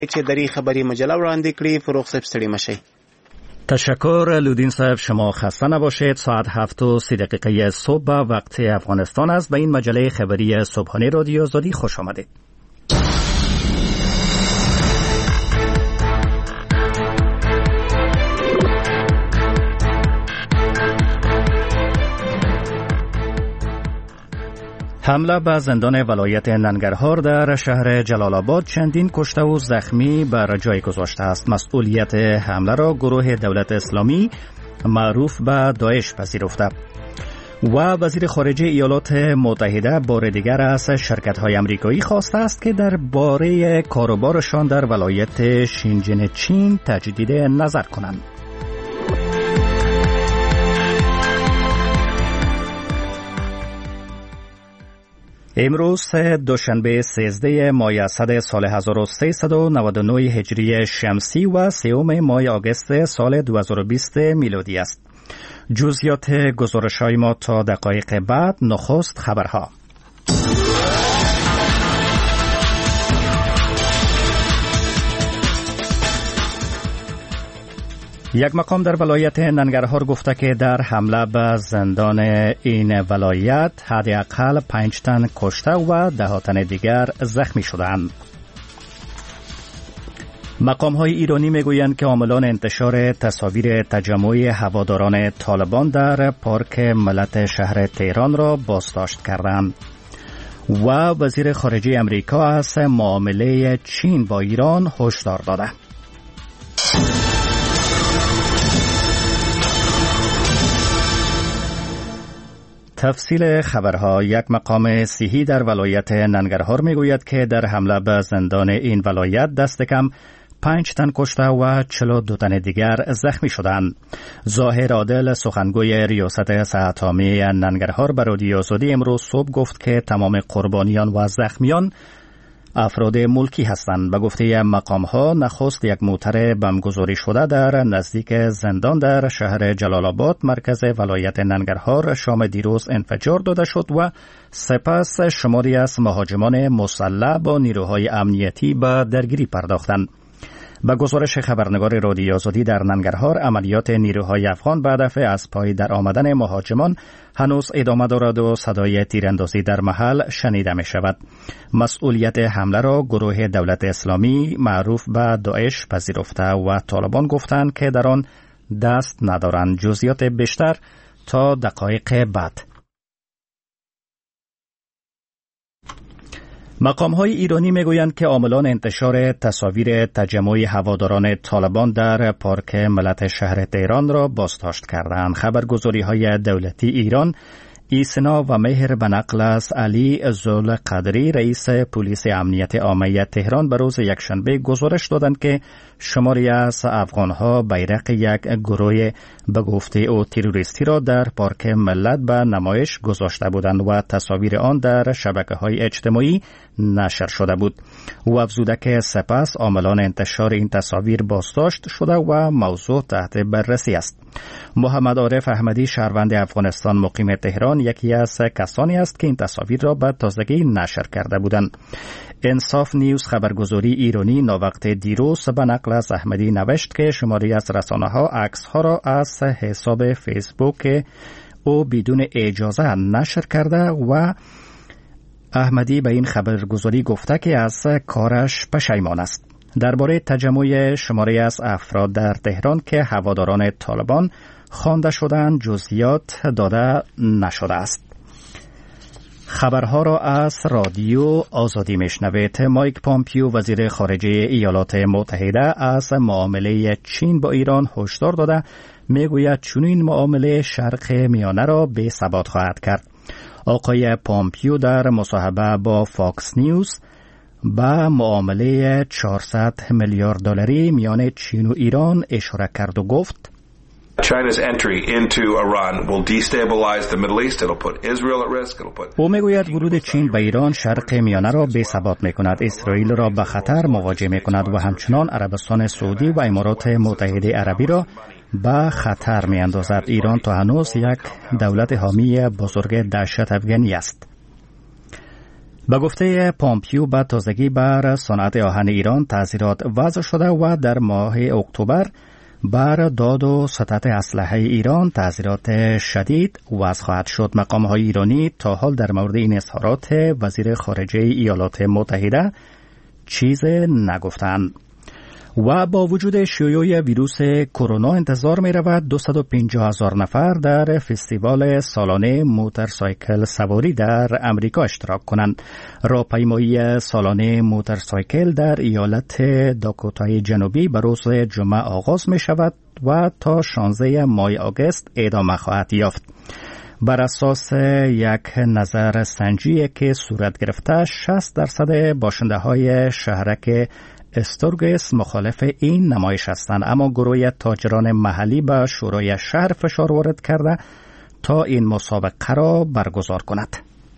چې دری خبری مجله وړاندې کړي. فروغ صاحب ستړي مشي. تشکر لودین صاحب، شما خسته نباشید. ساعت 7:30 صبح وقت افغانستان است. به این مجله خبری صبحانه رادیو آزادی خوش آمدید. حمله به زندان ولایت ننگرهار در شهر جلال آباد چندین کشته و زخمی بر جای گذاشته است. مسئولیت حمله را گروه دولت اسلامی معروف به داعش پذیرفته و وزیر خارجه ایالات متحده بار دیگر از شرکت‌های آمریکایی خواسته است که درباره کاروبارشان در ولایت شینجین چین تجدید نظر کنند. امروز دوشنبه 13 ماه اسد سال 1399 هجری شمسی و 3 ماه آگوست سال 2020 میلادی است. جزئیات گزارش‌های ما تا دقایق بعد. نخست خبرها. یک مقام در ولایت ننگرهار گفته که در حمله به زندان این ولایت حداقل 5 تن کشته و 10 تن دیگر زخمی شدند. مقام‌های ایرانی میگویند که عاملان انتشار تصاویر تجمع هواداران طالبان در پارک ملت شهر تهران را بازداشت کردند و وزیر خارجه امریکا از معامله چین با ایران هشدار داده. تفصیل خبرها. یک مقام صحی در ولایت ننگرهار میگوید که در حمله به زندان این ولایت دست کم 5 تن کشته و 42 تن دیگر زخمی شدند. ظاهر عادل، سخنگوی ریاست صحت عامه ننگرهار، به رادیو آزادی امروز صبح گفت که تمام قربانیان و زخمیان افراد ملکی هستند. به گفته مقام‌ها نخست یک موتر بمبگذاری شده در نزدیک زندان در شهر جلال آباد مرکز ولایت ننگرهار شام دیروز انفجار داده شد و سپس شماری از مهاجمان مسلح با نیروهای امنیتی به درگیری پرداختند. به گزارش خبرنگار رادیو آزادی در ننگرهار، عملیات نیروهای افغان به هدف از پای در آمدن مهاجمان هنوز ادامه دارد و صدای تیراندازی در محل شنیده می شود. مسئولیت حمله را گروه دولت اسلامی معروف به داعش پذیرفته و طالبان گفتند که در آن دست ندارند. جزئیات بیشتر تا دقایق بعد. مقام‌های ایرانی میگویند که عاملان انتشار تصاویر تجمع هواداران طالبان در پارک ملت شهر تهران را بازداشت کردند. خبرگزاری‌های دولتی ایران ایسنا و مهر به نقل از علی ذوالقدری رئیس پلیس امنیت عامه تهران به روز یکشنبه گزارش دادند که شماری از افغان‌ها بیرق یک گروه به گفته او تروریستی را در پارک ملت به نمایش گذاشته بودند و تصاویر آن در شبکه‌های اجتماعی نشر شده بود. او افزوده که سپس عاملان انتشار این تصاویر بازداشت شده و موضوع تحت بررسی است. محمد عارف احمدی، شهروند افغانستان مقیم تهران، یکی از کسانی است که این تصاویر را به تازگی نشر کرده بودند. انصاف نیوز خبرگزاری ایرانی ناوقت دیروز به نقل از احمدی نوشت که شماری از رسانه‌ها عکس‌ها را از حساب فیسبوک او بدون اجازه نشر کرده و احمدی به این خبرگزاری گفته که از کارش پشیمان است. درباره تجمع شماری از افراد در تهران که هواداران طالبان خوانده شدند جزئیات داده نشده است. خبرها را از رادیو آزادی میشنوید. مایک پامپیو، وزیر خارجه ایالات متحده، از معامله چین با ایران هشدار داده میگوید چنین معامله شرق میانه را بی ثبات خواهد کرد. آقای پامپیو در مصاحبه با فاکس نیوز به معامله 400 میلیارد دلاری میان چین و ایران اشاره کرد و گفت China's entry into Iran will destabilize the Middle East. It'll put Israel at risk. It'll put او میگوید ورود چین به ایران شرق میانه را بی ثبات میکند، اسرائیل را به خطر مواجه میکند و همچنان عربستان سعودی و امارات متحده عربی را به خطر میاندازد. ایران تا هنوز یک دولت حامی بزرگ دهشت افغانی است. به گفته پامپیو به تازگی بر صنعت آهن ایران تاثیرات وضع شده و در ماه اکتبر بر داد و سطح اسلحه ایران تاثیرات شدید وضع خواهد شد. مقام‌های ایرانی تا حال در مورد این اظهارات وزیر خارجه ایالات متحده چیز نگفتند. و با وجود شیوع ویروس کرونا انتظار می رود 250,000 نفر در فستیوال سالانه موتورسایکل سواری در امریکا اشتراک کنند. راهپیمایی سالانه موتورسایکل در ایالت داکوتای جنوبی به روز جمعه آغاز می شود و تا 16 ماه آگوست ادامه خواهد یافت. بر اساس یک نظر سنجی که صورت گرفته 60% باشنده های شهرک استورگس مخالف این نمایش هستند، اما گروه تاجران محلی به شورای شهر فشار وارد کرده تا این مسابقه را برگزار کند.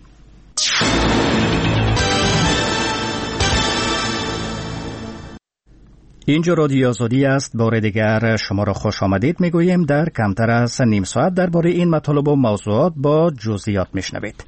اینجا رادیو آزادی است. بار دیگر شما را خوش آمدید میگوییم. در کمتر از نیم ساعت درباره این مطالب و موضوعات با جزئیات میشنوید.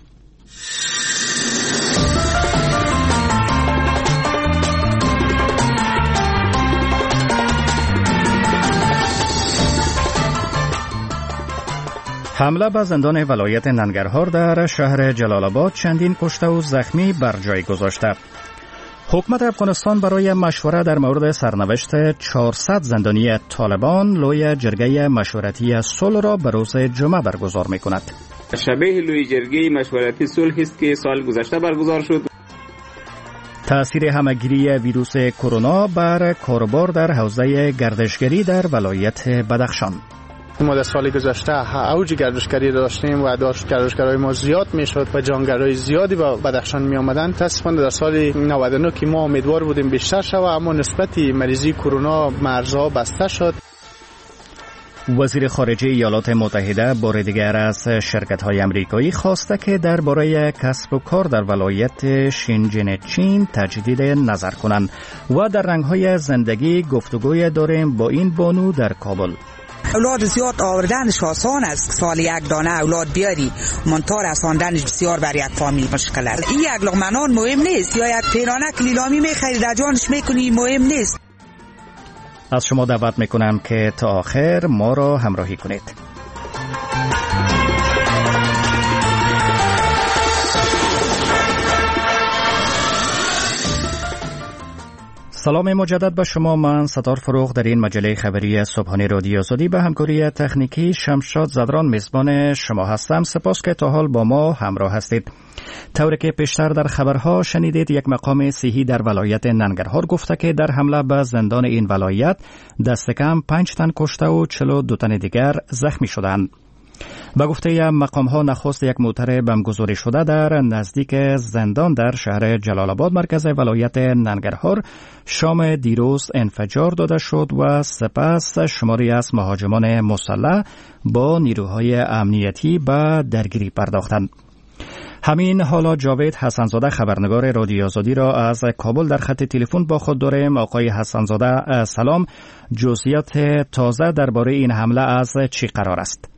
حمله به زندان ولایت ننگرهار در شهر جلال آباد چندین کشته و زخمی بر جای گذاشته. حکومت افغانستان برای مشوره در مورد سرنوشت 400 زندانی طالبان لوی جرگه مشورتی صلح را به روز جمعه برگزار می کند. شبیه لوی جرگه مشورتی صلح است که سال گذشته برگزار شد. تأثیر همه‌گیری ویروس کرونا بر کاروبار در حوزه گردشگری در ولایت بدخشان. ما در سال گذشته اوج گردشگری داشتیم و گردشگرای ما زیاد میشد و جانگرای زیادی به بدخشان می آمدن. متاسفانه در سال 99 که ما امیدوار بودیم بیشتر شود، اما نسبت مریضی کرونا مرزها بسته شد. وزیر خارجه ایالات متحده بار دیگر از شرکت‌های آمریکایی خواسته که درباره کسب و کار در ولایت شینجین چین تجدید نظر کنند و در رنگ‌های زندگی گفتگوی داریم با این بانو در کابل. اولاد زیاد آوردنش آسان است. سال یک دانه اولاد بیاری منطقه رساندنش بسیار بر یک فامیل مشکل است. این یک لقمه نان مهم نیست یا یک پیرانه که لیلامی میخری در جانش میکنی مهم نیست. از شما دعوت میکنم که تا آخر ما را همراهی کنید. سلام مجدد به شما. من ستار فروغ در این مجله خبری صبحانه رادیو آزادی به همکاری تکنیکی شمشاد زدران میزبان شما هستم. سپاس که تا حال با ما همراه هستید. طوری که پیشتر در خبرها شنیدید، یک مقام صحی در ولایت ننگرهار گفته که در حمله به زندان این ولایت دست کم 5 تن کشته و 42 تن دیگر زخمی شدند. به گفته مقام‌ها نخست یک موتر بمبگذاری شده در نزدیک زندان در شهر جلال آباد مرکز ولایت ننگرهار شام دیروز انفجار داده شد و سپس شماری از مهاجمان مسلح با نیروهای امنیتی به درگیری پرداختند. همین حالا جاوید حسنزاده خبرنگار رادیو آزادی را از کابل در خط تلفن با خود داریم. آقای حسنزاده سلام، جزئیات تازه درباره این حمله از چی قرار است؟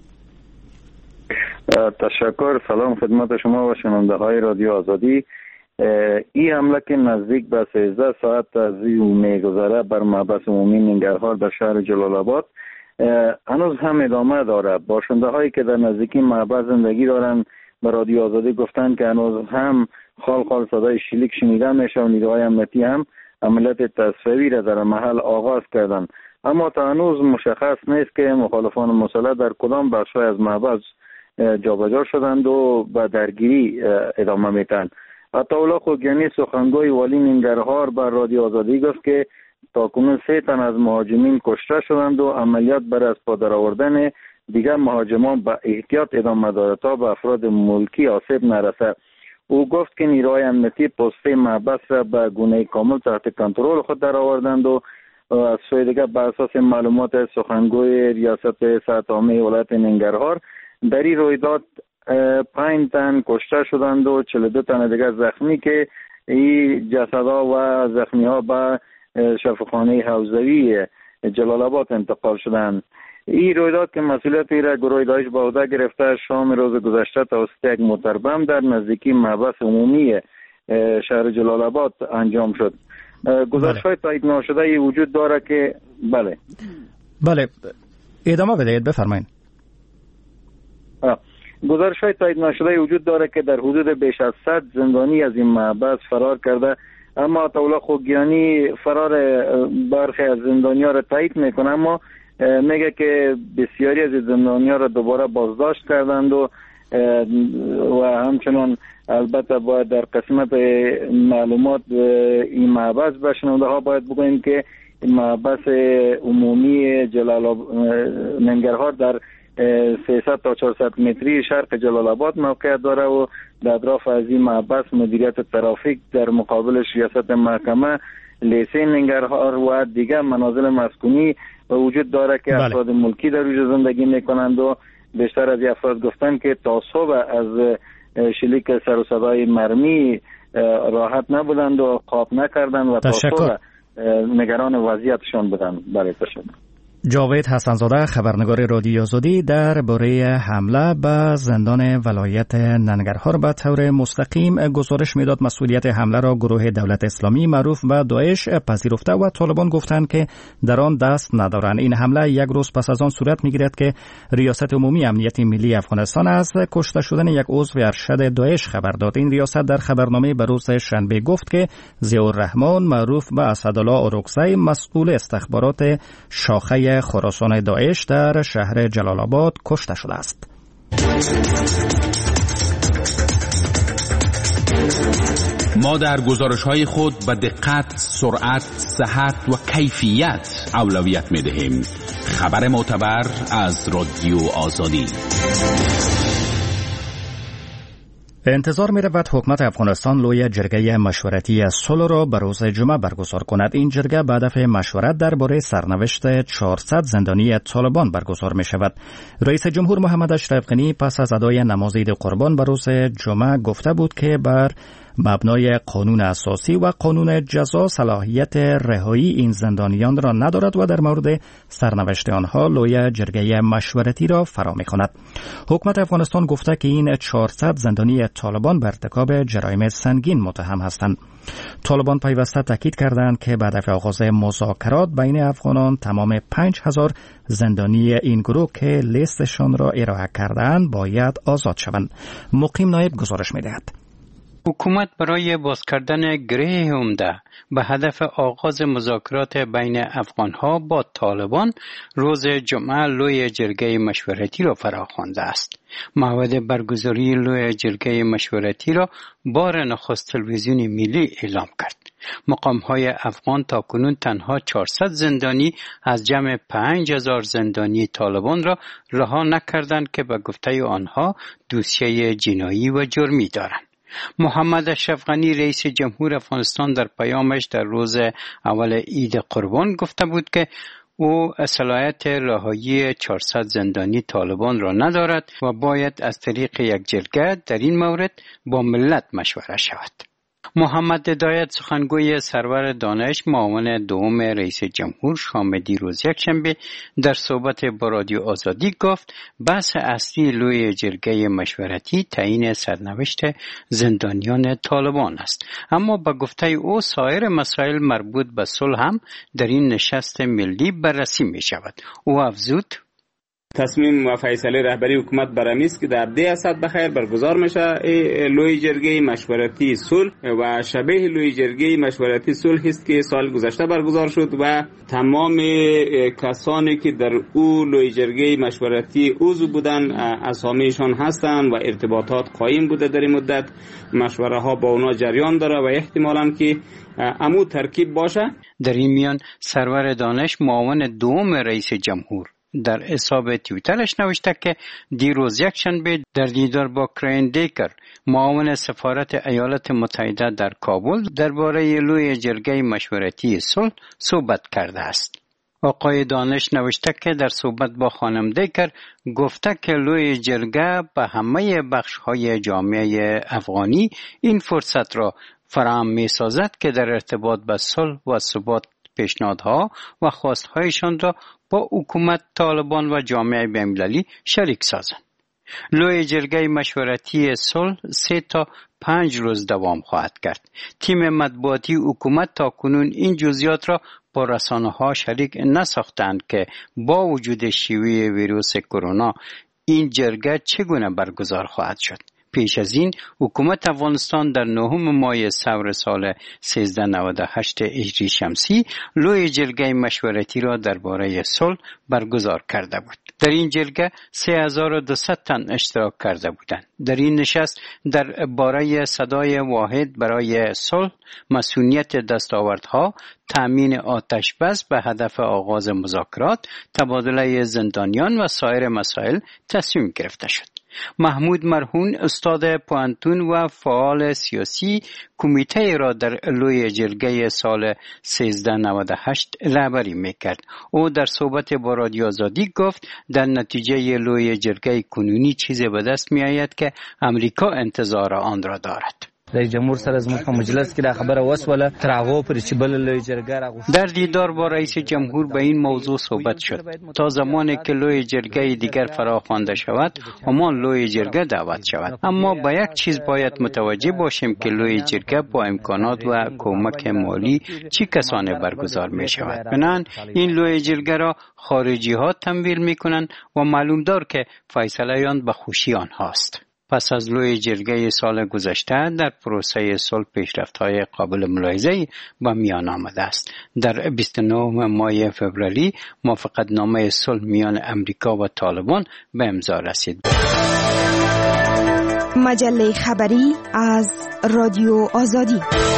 تشکر. سلام خدمت شما و شنونده های رادیو آزادی. این حمله که نزدیک به 13 ساعت از میگذره بر محبس عمومی ننگرهار در شهر جلال آباد هنوز هم ادامه داره. باشنده هایی که در نزدیکی محبس زندگی دارند به رادیو آزادی گفتند که هنوز هم خال صدای شلیک شنیده میشه و نیروهای امنیتی هم عملیات تصفیه‌ای را در محل آغاز کردند، اما تا هنوز مشخص نیست که مخالفان مسلح در کدام بخش‌های از محبس جابجا شدند و به درگیری ادامه میتن. عطاالله خوگیانی سخنگوی والی ننگرهار بر رادیو آزادی گفت که تاکنون 3 تن از مهاجمین کشته شدند و عملیات برای از پا درآوردن دیگر مهاجمان به احتیاط ادامه دارد تا به افراد ملکی آسیب نرسد. او گفت که نیروهای امنیتی پسته محبس را به گونه کامل تحت کنترل خود درآوردند و از سوی دیگر بر اساس معلومات سخنگوی ریاست صحت عامه ولایت ننگرهار در این رویداد 5 تن کشته شدند و 42 تن دیگر زخمی که این جسدها و زخمی ها به شفاخانه حوزوی جلال آباد انتقال شدند. این رویداد که مسئولیت را گروه داعش به عهده گرفته شام روز گذشته توسط یک موتر بم در نزدیکی محبس عمومی شهر جلال آباد انجام شد. گزارش‌های تایید نشده وجود داره که بله ادامه بدهید، بفرمایید. گزارش‌های تایید نشده وجود داره که در حدود بیش از 100 زندانی از این محبس فرار کرده، اما طاوله خوگیانی فرار برخی از زندانی‌ها را تایید میکنه، اما میگه که بسیاری از زندانی‌ها را دوباره بازداشت کردند و همچنان البته باید در قسمت معلومات این محبس به شنونده ها باید بگوییم که محبس عمومی ننگرهار در 300 تا 400 متری شرق جلال آباد موقعیت داره و در اطراف از این محبس مدیریت ترافیک در مقابل ریاست محکمه لیسه ننگرهار و دیگر منازل مسکونی وجود داره که افراد ملکی در اوج زندگی میکنند و بیشتر از افراد گفتن که تا صبح از شلیک سر و صدای مرمی راحت نبودند و خواب نکردند و تا صبح نگران وضعیتشان بودند. بله تشکر. جاوید حسنزاده، خبرنگار رادیو آزادی، درباره حمله به زندان ولایت ننگرهار به طور مستقیم گزارش میداد. مسئولیت حمله را گروه دولت اسلامی معروف به داعش پذیرفته و طالبان گفتند که در آن دست ندارند. این حمله یک روز پس از آن صورت میگیرد که ریاست عمومی امنیت ملی افغانستان از کشته شدن یک عضو ارشد داعش خبر داد. این ریاست در خبرنامه به روز شنبه گفت که ضیاءالرحمن معروف به اسدالله اورکزی مسئول استخبارات شاخه خراسان داعش در شهر جلال آباد کشته شده است. ما در گزارش‌های خود به دقت، سرعت، صحت و کیفیت اولویت می‌دهیم. خبر معتبر از رادیو آزادی. انتظار می رود حکومت افغانستان لوی جرگه مشورتی صلح را به روز جمعه برگزار کند. این جرگه به هدف مشورت درباره سرنوشت 400 زندانی طالبان برگزار می شود. رئیس جمهور محمد اشرف غنی پس از ادای نماز عید قربان به روز جمعه گفته بود که بر مبنای قانون اساسی و قانون جزا صلاحیت رهایی این زندانیان را ندارد و در مورد سرنوشت آنها لوی جرگه مشورتی را فرا می‌خواند. حکومت افغانستان گفته که این 400 زندانی طالبان به ارتکاب جرایم سنگین متهم هستند. طالبان پیوسته تاکید کردند که به هدف آغاز مذاکرات بین افغانان تمام 5000 زندانی این گروه که لیستشان را ارائه کردند باید آزاد شوند. مقیم نایب گزارش می‌دهد. حکومت برای باز کردن گره عمده به هدف آغاز مذاکرات بین افغانها با طالبان روز جمعه لوی جرگه مشورتی را فراخوانده است. موعد برگزاری لوی جرگه مشورتی را بار نخست تلویزیون ملی اعلام کرد. مقام‌های افغان تاکنون تنها 400 زندانی از جمع 5000 زندانی طالبان را رها نکردند که به گفته آنها دوسیه جنایی و جرمی دارند. محمد اشرف غنی رئیس جمهور افغانستان در پیامش در روز اول عید قربان گفته بود که او صلاحیت رهایی 400 زندانی طالبان را ندارد و باید از طریق یک جرگه در این مورد با ملت مشوره شود. محمد هدایت سخنگوی سرور دانش معاون دوم رئیس جمهور شام دیروز یکشنبه در صحبت با رادیو آزادی گفت بحث اصلی لوی جرگه مشورتی تعیین سرنوشت زندانیان طالبان است، اما با گفته او سایر مسائل مربوط به صلح هم در این نشست ملی بررسی می شود. او افزود تصمیم و فیصله رهبری حکومت برمی است که در 10 اسد بخیر برگزار میشه لوی جرگه مشورتی صلح و شبیه لوی جرگه مشورتی صلح است که سال گذشته برگزار شد و تمام کسانی که در او لوی جرگه مشورتی عضو بودن اسامیشان هستند و ارتباطات قایم بوده. در این مدت مشوره ها با اونا جریان داره و احتمالاً که عمو ترکیب باشه. در این میان سرور دانش معاون دوم رئیس جمهور در حساب توییترش نوشته که دیروز یکشنبه در دیدار با کرین دیکر معاون سفارت ایالات متحده در کابل درباره لوی جرگه مشورتی صلح صحبت کرده است. آقای دانش نوشته که در صحبت با خانم دیکر گفته که لوی جرگه به همه بخش‌های جامعه افغانی این فرصت را فراهم می‌سازد که در ارتباط با صلح و ثبات پیشنهادها و خواستهایشان را با حکومت طالبان و جامعه بین‌المللی شریک سازند. لوی جرگه مشورتی صلح 3 تا 5 روز دوام خواهد کرد. تیم مطبوعاتی حکومت تا کنون این جزئیات را با رسانه‌ها شریک نساختند که با وجود شیوع ویروس کرونا این جرگه چگونه برگزار خواهد شد. پیش از این حکومت افغانستان در 9 ماه سور سال 1398 هجری شمسی لوی جرگه مشورتی را درباره صلح برگزار کرده بود. در این جرگه 3200 تن اشتراک کرده بودند. در این نشست درباره صدای واحد برای صلح، مسئولیت دستاوردها، تامین آتش بس به هدف آغاز مذاکرات، تبادله زندانیان و سایر مسائل تصمیم گرفته شد. محمود مرهون استاد پوهنتون و فعال سیاسی کمیته را در لوی جرگه سال 1398 رهبری میکرد. او در صحبت با رادیو آزادی گفت در نتیجه لوی جرگه کنونی چیزی به دست می آید که امریکا انتظار آن را دارد. رئیس جمهور سره زموږ په مجلس کې دا خبره وسوله تر هغه پر چې بل لوی جرګه راغوښته. در دیدار با رئیس جمهور به این موضوع صحبت شد. تا زمانی که لوی جرگه دیگر فراخوانده شود همان لوی جرگه دعوت شود. اما با یک چیز باید متوجه باشیم که لوی جرگه با امکانات و کمک مالی چی کسانی برگزار می شود. بنابراین این لوی جرگه را خارجی ها تمویل می کنند و معلوم دار که فیصله آن به خوشی آنهاست. پس از لوی جرگه سال گذشته در پروسه صلح پیشرفت‌های قابل ملاحظه‌ای به میان آمده است. در 29 ماه فوریه موافقتنامه صلح میان امریکا و طالبان به امضا رسید. مجله خبری از رادیو آزادی.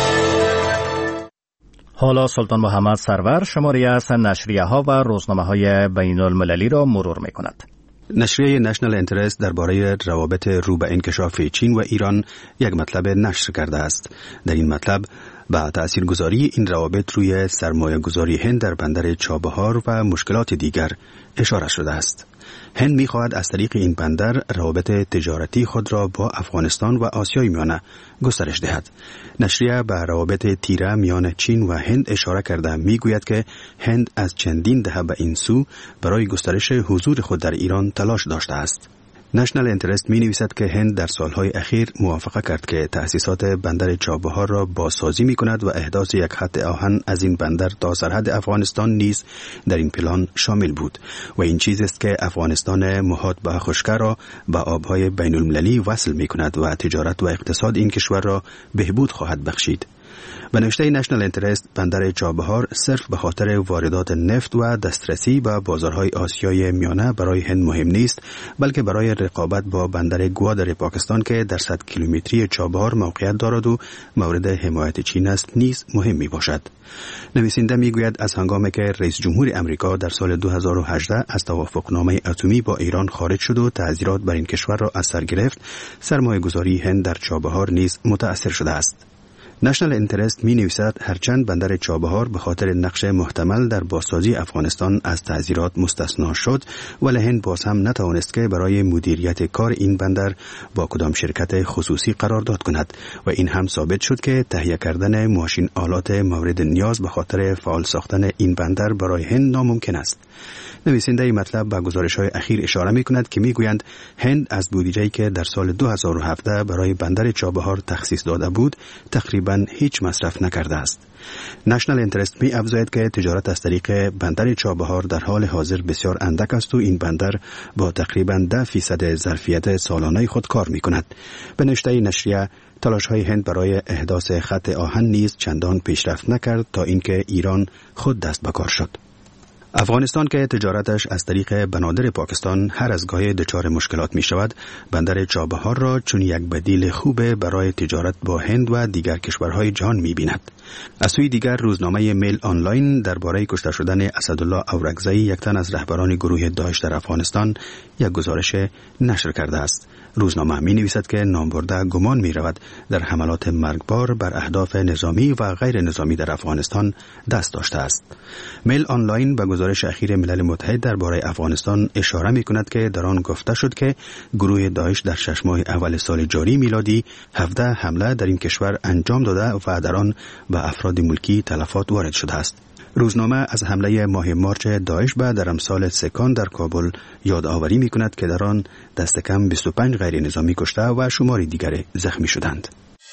حالا سلطان محمد سرور شماری از نشریه‌ها و روزنامه‌های بین‌المللی را مرور می‌کند. نشریه نشنال انترست درباره روابط رو به انکشاف چین و ایران یک مطلب نشر کرده است. در این مطلب به تاثیرگذاری این روابط روی سرمایه‌گذاری هند در بندر چابهار و مشکلات دیگر اشاره شده است. هند می‌خواهد از طریق این بندر روابط تجارتی خود را با افغانستان و آسیای میانه گسترش دهد. نشریه به روابط تیره میان چین و هند اشاره کرده میگوید که هند از چندین دهه به این سو برای گسترش حضور خود در ایران تلاش داشته است. نشنال انترست می نویسد که هند در سالهای اخیر موافقه کرد که تأسیسات بندر چابهار را بازسازی می کند و احداث یک خط آهن از این بندر تا سرحد افغانستان نیز در این پلان شامل بود و این چیز است که افغانستان محاط به خشکی را به آبهای بین المللی وصل می کند و تجارت و اقتصاد این کشور را بهبود خواهد بخشید. به نوشته نشنال انترست بندر چابهار صرف به خاطر واردات نفت و دسترسی به بازارهای آسیای میانه برای هند مهم نیست، بلکه برای رقابت با بندر گوادر پاکستان که در 100 کیلومتری چابهار موقعیت دارد و مورد حمایت چین است نیز مهم می باشد. نویسنده می گوید از هنگامی که رئیس جمهور امریکا در سال 2018 از توافقنامه اتمی با ایران خارج شد و تعزیرات بر این کشور را از سر گرفت، سرمایه‌گذاری هند در چابهار نیز متأثر شده است. نشنال انترست می نویسد هرچند بندر چابهار به خاطر نقش محتمل در بازسازی افغانستان از تعزیرات مستثنا شد، ولی هند باز هم نتوانست که برای مدیریت کار این بندر با کدام شرکت خصوصی قرارداد کند و این هم ثابت شد که تهیه کردن ماشین آلات مورد نیاز به خاطر فعال ساختن این بندر برای هند ناممکن است. نویسنده مطلب به گزارش‌های اخیر اشاره می‌کند که می‌گویند هند از بودجه‌ای که در سال 2017 برای بندر چابهار تخصیص داده بود تقریباً هیچ مصرف نکرده است. نشنال انترست می افزاید که تجارت از طریق بندر چابهار در حال حاضر بسیار اندک است و این بندر با تقریباً 10% ظرفیت سالانه خود کار می‌کند. به نوشته نشریه تلاش‌های هند برای احداث خط آهن نیز چندان پیشرفت نکرد تا اینکه ایران خود دست به کار شد. افغانستان که تجارتش از طریق بنادر پاکستان هر از گاهی دچار مشکلات می شود، بندر چابهار را چون یک بدیل خوب برای تجارت با هند و دیگر کشورهای جهان می بیند. از سوی دیگر روزنامه میل آنلاین درباره کشته شدن اسدالله اورکزئی، یک تن از رهبران گروه داعش در افغانستان، یک گزارش نشر کرده است. روزنامه می نویسد که نامبرده گمان می رود در حملات مرگبار بر اهداف نظامی و غیر نظامی در افغانستان دست داشته است. میل آنلاین به گزارش اخیر ملل متحد درباره افغانستان اشاره می کند که در آن گفته شد که گروه داعش در 6 ماه اول سال جاری میلادی 17 حمله در این کشور انجام داده و در آن به افراد ملکی تلفات وارد شده است. روزنامه از حمله ماه مارچ داعش به درمسال سکان در کابل یادآوری می‌کند که در آن دست کم 25 غیر نظامی کشته و شماری دیگر زخمی شدند.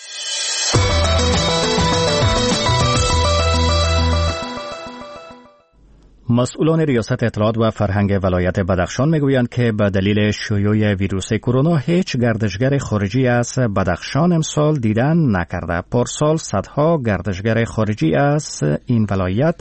مسئولان ریاست اطلاعات و فرهنگ ولایت بدخشان میگویند که به دلیل شیوع ویروس کرونا هیچ گردشگر خارجی از بدخشان امسال دیدن نکرده. پارسال صدها گردشگر خارجی از این ولایت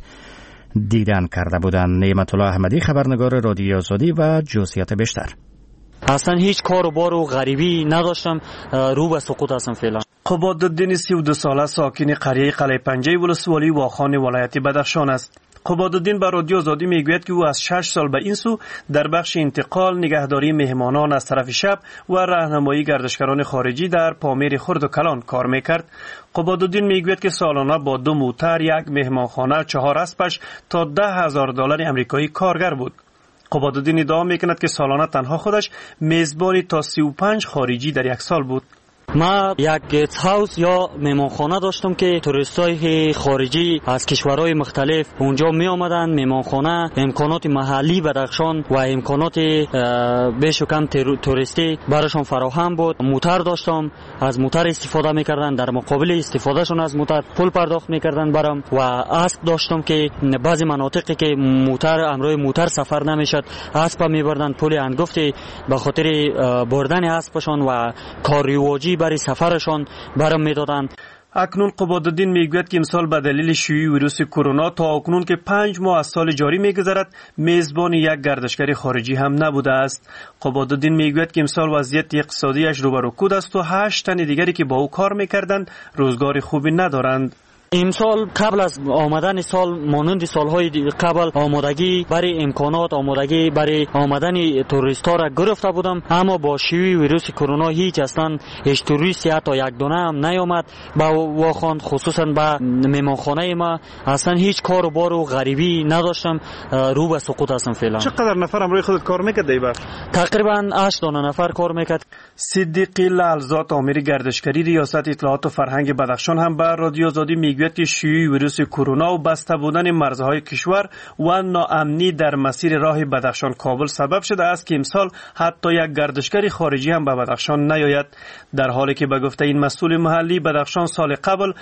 دیدن کرده بودند. نعمت الله احمدی، خبرنگار رادیو آزادی و جزئیات بیشتر. اصلا هیچ کار و بار و غریبی نداشتم، رو به سقوط هستم فعلا. قبادالدین 32 ساله ساکن قریه قلعه پنجه ولسوالی واخان ولایت بدخشان است. قبادالدین به رادیو آزادی میگوید که او از 6 سال به این سو در بخش انتقال، نگهداری مهمانان از طرف شب و راهنمایی گردشگران خارجی در پامیر خرد و کلان کار میکرد. قبادالدین میگوید که سالانه با 2 موتر، 1 مهمانخانه، 4 اسبش تا $10,000 امریکایی کارگر بود. قبادالدین ادعا میکند که سالانه تنها خودش میزبانی تا 35 خارجی در یک سال بود. ما یک گست هاوس یا مهمانخانه داشتم که توریستای خارجی از کشورهای مختلف اونجا می آمدن. مهمانخانه امکانات محلی بدخشان و امکانات بیش و کم توریستی براشون فراهم بود. موتر داشتم، از موتر استفاده میکردن، در مقابل استفادهشون از موتر پول پرداخت میکردن برام. و اسب داشتم که بعضی مناطقی که موتر امروی موتر سفر نمیشد، اسب میبردن پول انگفتی به خاطر بردن اسبشون و کاریواجی برای سفرشان برام میدادن. اکنون قبادالدین میگوید که امسال به دلیل شیوع ویروس کرونا تا اکنون که 5 ماه از سال جاری میگذرد میزبان یک گردشگری خارجی هم نبوده است. قبادالدین میگوید که امسال وضعیت اقتصادیش رو به رکود است و 8 تن دیگری که با او کار میکردند روزگار خوبی ندارند. امسال قبل از آمدن سال مانند سالهای قبل آمادگی برای امکانات، آمادگی برای آمدن توریستا را گرفته بودم، اما با شیوع ویروس کرونا هیچ اصلا هیچ توریستی حتی یک دانه هم نیامد با واخان، خصوصا با مهمانخانه ما اصلا هیچ کار و بار و غریبی نداشتم، رو به سقوط هستم فعلا. چقدر نفر امروی خودت کار میکرد دیبا؟ تقریبا 8 نفر کار میکرد. صدیقی لعلزاد، آمر گردشگری ریاست اطلاعات و فرهنگ بدخشان هم به رادیو آزادی میگوید که شیوع ویروس کرونا و بسته بودن مرزهای کشور و ناامنی در مسیر راه بدخشان کابل سبب شده است که امسال حتی یک گردشگری خارجی هم به بدخشان نیاید، در حالی که به گفته این مسئول محلی بدخشان سال قبل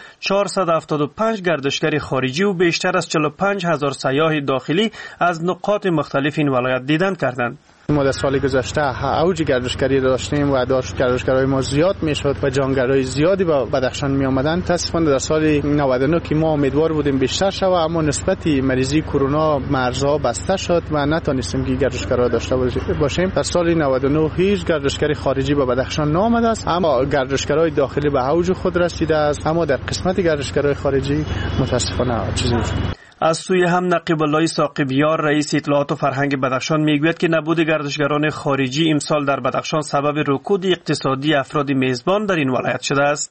475 گردشگری خارجی و بیشتر از 45,000 سیاح داخلی از نقاط مختلف این ولایت دیدن کردند. ما در سال گذشته اوج گردشگری داشتیم و گردشگرای ما زیاد میشد و جانگرای زیادی به بدخشان می آمدن. متاسفانه در سال 99 که ما امیدوار بودیم بیشتر شود، اما نسبت مریضی کرونا مرزها بسته شد و نتونستیم که گردشگرا داشته باشیم. در سال 99 هیچ گردشگری خارجی به بدخشان نآمده است، اما گردشگرای داخلی به اوج خود رسیده است. اما در قسمت گردشگرای خارجی متاسفانه چیزی نیست. از سوی هم نقیب الله ساقبیار، رئیس اطلاعات و فرهنگ بدخشان میگوید که نبود گردشگران خارجی امسال در بدخشان سبب رکود اقتصادی افراد میزبان در این ولایت شده است.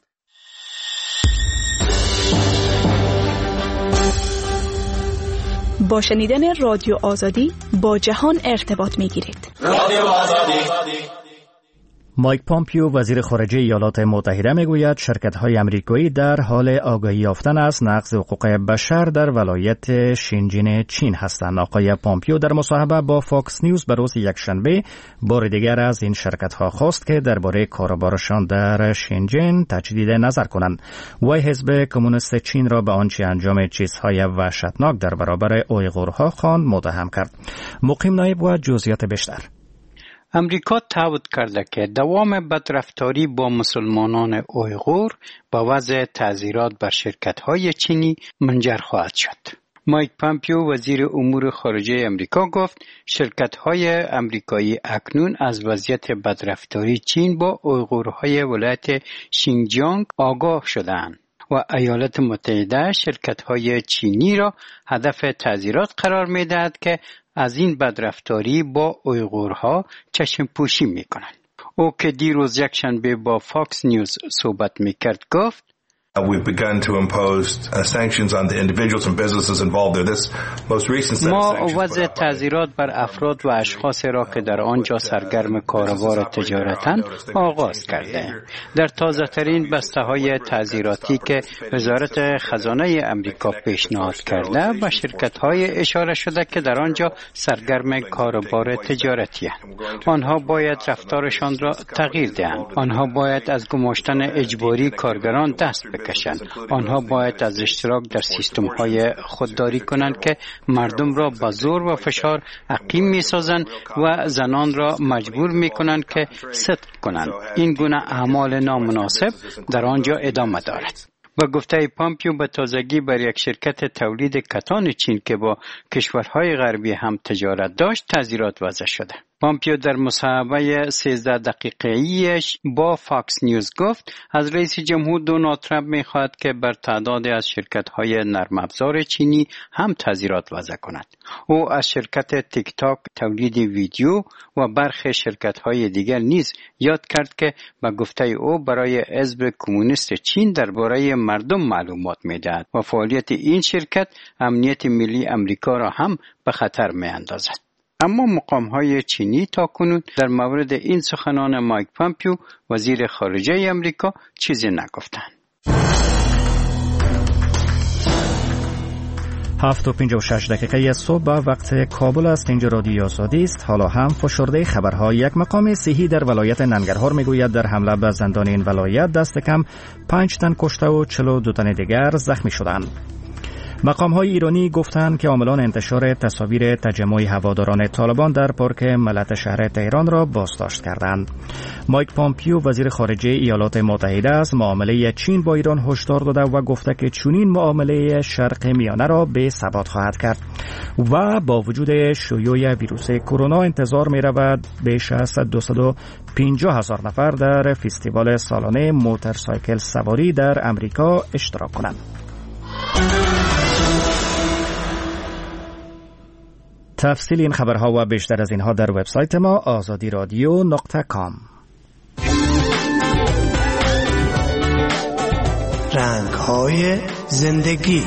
با شنیدن رادیو آزادی با جهان ارتباط میگیرید. رادیو آزادی. مایک پامپیو، وزیر خارجه ایالات متحده، میگوید شرکت‌های آمریکایی در حال آگاهی یافتن از نقض حقوق بشر در ولایت شینجین چین هستند. آقای پامپیو در مصاحبه با فاکس نیوز به روز یکشنبه بار دیگر از این شرکت‌ها خواست که درباره کاروبارشان در شینجین تجدید نظر کنند. وی حزب کمونیست چین را به آنچه انجام چیزهای وحشتناک در برابر اویغورها خواند متهم کرد. مقیم نایب و جزئیات بیشتر. امریکا تایید کرده که دوام بدرفتاری با مسلمانان اویغور با وضع تعزیرات بر شرکت‌های چینی منجر خواهد شد. مایک پامپیو، وزیر امور خارجه امریکا، گفت شرکت‌های امریکایی اکنون از وضعیت بدرفتاری چین با اویغورهای ولایت شینجیانگ آگاه شده‌اند و ایالات متحده شرکت‌های چینی را هدف تعزیرات قرار می‌دهد که از این بدرفتاری با اویغورها چشم پوشی می‌کنند. او که دیروز یکشنبه با فاکس نیوز صحبت می‌کرد گفت We've begun to impose sanctions on the individuals and businesses involved in this most recent set of ما sanctions. وضع تعزیرات بر افراد و اشخاص را که در آنجا سرگرم کاروبار تجارتاً آغاز کرده. در تازه ترین بسته های تعزیراتی که وزارت خزانه امریکا پیشنهاد کرده و شرکت های اشاره شده که در آنجا سرگرم کاروبار تجارتی هستند. آنها باید رفتارشان را تغییر دهند. آنها باید از گماشتن اجباری کارگران دست بکشند. آنها باید از اشتراک در سیستم‌های خودداری کنند که مردم را با زور و فشار عقیم می‌سازند و زنان را مجبور می‌کنند که صدق کنند. این گونه اعمال نامناسب در آنجا ادامه دارد. با گفته پامپیو به تازگی بر یک شرکت تولید کتان چین که با کشورهای غربی هم تجارت داشت تعزیرات وضع شده. پامپیو در مصاحبه 13 دقیقه‌ایش با فاکس نیوز گفت از رئیس جمهور دونالد ترامپ می‌خواهد که بر تعدادی از شرکت‌های نرم افزار چینی هم تعزیرات وضع کند. او از شرکت تیک تاک تولید ویدیو و برخی شرکت‌های دیگر نیز یاد کرد که به گفته او برای حزب کمونیست چین درباره مردم معلومات می‌دهد و فعالیت این شرکت امنیت ملی امریکا را هم به خطر می‌اندازد. اما مقام‌های چینی تاکنون در مورد این سخنان مایک پامپیو وزیر خارجه امریکا چیزی نگفتند. 7:56 صبح وقت کابل است. اینجا رادیو آزادی است. حالا هم فشرده خبرها. یک مقام صحی در ولایت ننگرهار میگوید در حمله به زندان این ولایت دست کم 5 تن کشته و 42 تن دیگر زخمی شدند. مقام‌های ایرانی گفتند که عاملان انتشار تصاویر تجمع هواداران طالبان در پارک ملت شهر تهران را بازداشت کردند. مایک پامپیو وزیر خارجه ایالات متحده از معامله چین با ایران هشدار داده و گفته که چنین معامله شرق میانه را به ثبات خواهد کرد و با وجود شیوع ویروس کرونا انتظار می‌رود بیش از 250,000 نفر در فستیوال سالانه موتورسایکل سواری در امریکا اشتراک کنند. تفصیل این خبرها و بیشتر از اینها در وبسایت ما azadiradio.com. رنگ‌های زندگی.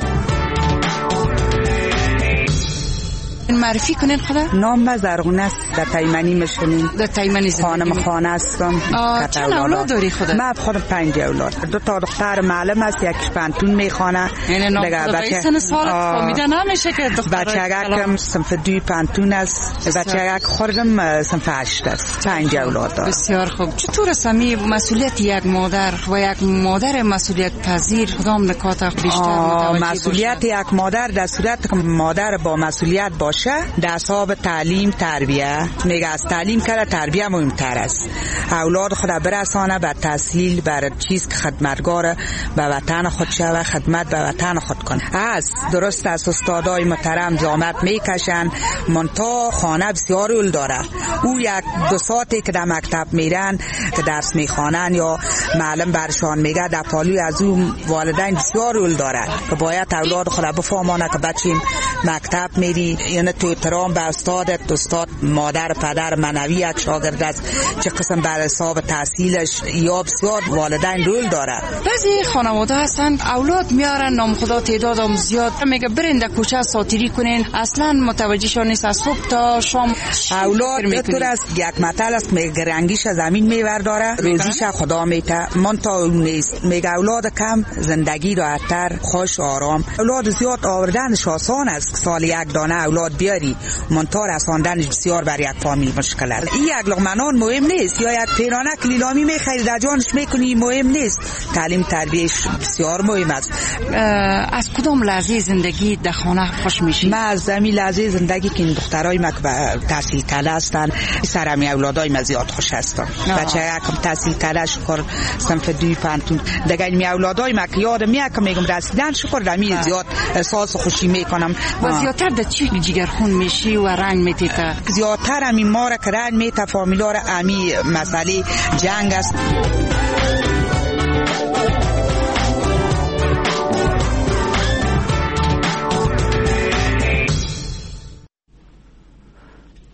معرفی کنین خدا؟ نام زرغونه است. در تایمنی میشونیم. در تایمنی خانم خانه هستم. چند اولاد داری خدا؟ من خودم 5 اولاد. 2 تا دختر معلم است، یکیش پانتون میخونه. یعنی بچه سن سوالت فهمیده نمیشه که دختر بچه‌کم صنف 2 پانتون است. بچه‌ک خودم صنف 8 است. 5 اولاد دارم. بسیار خوب. چطور سمی مسئولیت یک مادر و یک مادر مسئولیت پذیر کدام نکات بیشتر متوجه مسئولیت یک مادر در صورت که مادر با مسئولیت باشه در حساب تعلیم تربیه میگه از تعلیم کرده تربیه مهمتر است. اولاد خود برسانه به تحصیل بر چیز که خدمتگار به وطن خود شوه، خدمت به وطن خود کنه. از درست است استادای محترم زحمت میکشن منتها خانه بسیار اول داره. او 1-2 ساعتی که در مکتب میرن که درس میخوانن یا معلم برشان میگه در پالوی از او والدین بسیار اول داره که باید اولاد خود بفهمانه که بچیم مکتب میری یعنی تو احترام به استادت، استاد مادر پدر معنویت شاگرد است چه قسم بر حساب تحصیلش یا بسیار والدین رول داره. بعضی خانواده هستن اولاد میارن نام خدا تعدادم زیاد میگه برین در کوچه ساتیری کنین اصلا متوجهشون نیست از صبح تا شام. اولاد طور است یک مثل است میگه رنگیش زمین میورداره روزیش خدا میته من تا نیست. میگه اولاد کم زندگی راحت‌تر خوش آرام. اولاد زیاد آوردنش آسان است. سال 1 دانه اولاد بیاری منتها رساندنش بسیار بر یک فامیل مشکل است. این یک لقمه نان مهم نیست یا یک پیرانک لیلامی میخری در جانش میکنی مهم نیست. تعلیم تربیتش بسیار مهم است. از کدام لحظه زندگی در خانه خوش میشی؟ من از زمین لحظه زندگی که این دخترای ما تحصیل کرده هستن سرمی اولادای ما زیاد خوش هستن. بچه یکم تحصیل کرده شکر صنف 2 پانتون دیگه می اولادای ما که یادم میاد که میگم رسیدن شکر دمی زیاد احساس خوشی میکنم. و زیادتر در چی جگرخون میشی و رنگ میتیته؟ زیادتر همین ما را که رنگ میته فامیلا را امی مسئله جنگ است.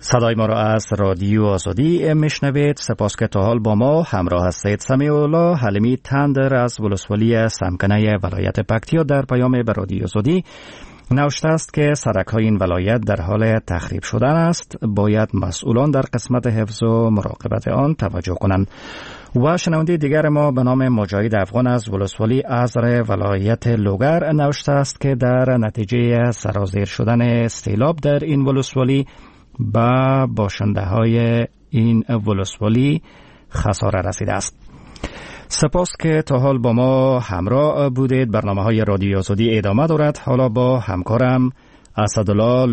صدای ما را از رادیو آزادی میشنوید. سپاس که تا حال با ما همراه هستید. سمیع الله حلیمی تندر از ولسوالی سمکنه ولایت پکتیا در پیام به رادیو آزادی نوشته است که سرک‌های این ولایت در حال تخریب شدن است. باید مسئولان در قسمت حفظ و مراقبت آن توجه کنند. و شنونده دیگر ما به نام مجاهد افغان از ولسوالی ازر ولایت لوگر نوشته است که در نتیجه سرازیر شدن سیلاب در این ولسوالی به باشنده های این ولسوالی خساره رسیده است. سپاس که تا حال با ما همراه بودید. برنامه های رادیو آزادی ادامه دارد. حالا با همکارم اسدالله